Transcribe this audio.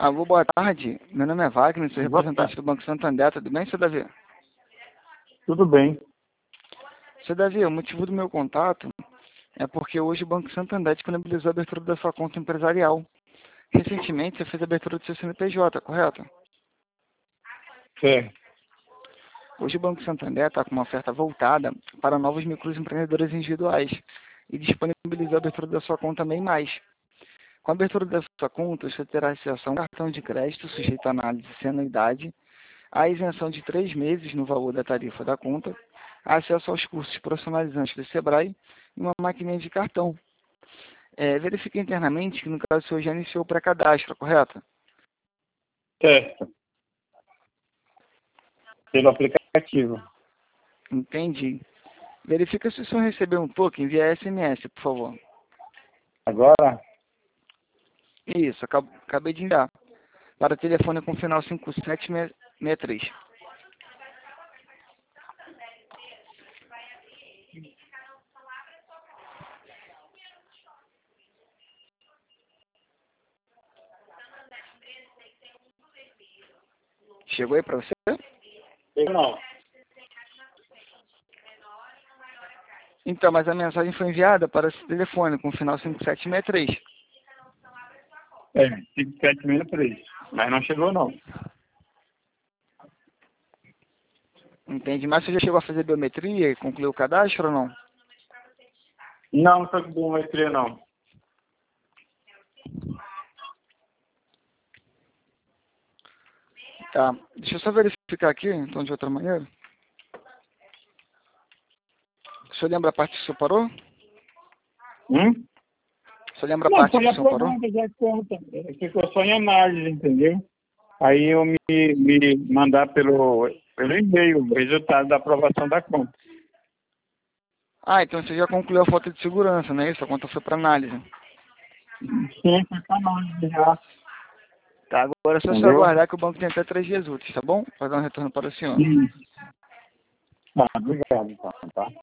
Alô, boa tarde. Meu nome é Wagner, sou Boa representante tarde. do Banco Santander. Tudo bem, seu Davi? Tudo bem. Seu Davi, o motivo do meu contato é porque hoje o Banco Santander disponibilizou a abertura da sua conta empresarial. Recentemente, você fez a abertura do seu CNPJ, correto? Certo. Hoje o Banco Santander está com uma oferta voltada para novos microempreendedores individuais e disponibilizou a abertura da sua conta MEI+. Com a abertura da sua conta, você terá acesso a um cartão de crédito sujeito à análise sem anuidade, a isenção de 3 meses no valor da tarifa da conta, acesso aos cursos profissionalizantes do Sebrae e uma maquininha de cartão. Verifique internamente que, no caso, o senhor já iniciou o pré-cadastro, correto? Certo. Pelo aplicativo. Entendi. Verifica se o senhor recebeu um token via SMS, por favor. Agora, Isso, acabei de enviar. Para o telefone com final 5763. Chegou aí para você? eu não. Então, mas a mensagem foi enviada para esse telefone com final 5763. 5763. Mas não chegou, não. Entende? Mas você já chegou a fazer biometria e concluiu o cadastro ou não? Não foi com biometria, não. Tá. Deixa eu só verificar aqui, então, de outra maneira. O senhor lembra a parte que o senhor parou? O senhor lembra a Não, parte foi que o senhor parou? aprovada já a conta. Ficou só em análise, entendeu? Aí eu me mandar pelo e-mail o resultado da aprovação da conta. Ah, então você já concluiu a falta de segurança, não é isso? A conta foi para análise. Sim, foi para análise já. Tá, agora é só você Entendeu? aguardar que o banco tem até 3 dias úteis, tá bom? Vai dar um retorno para o senhor. Sim. Tá, obrigado, então, tá?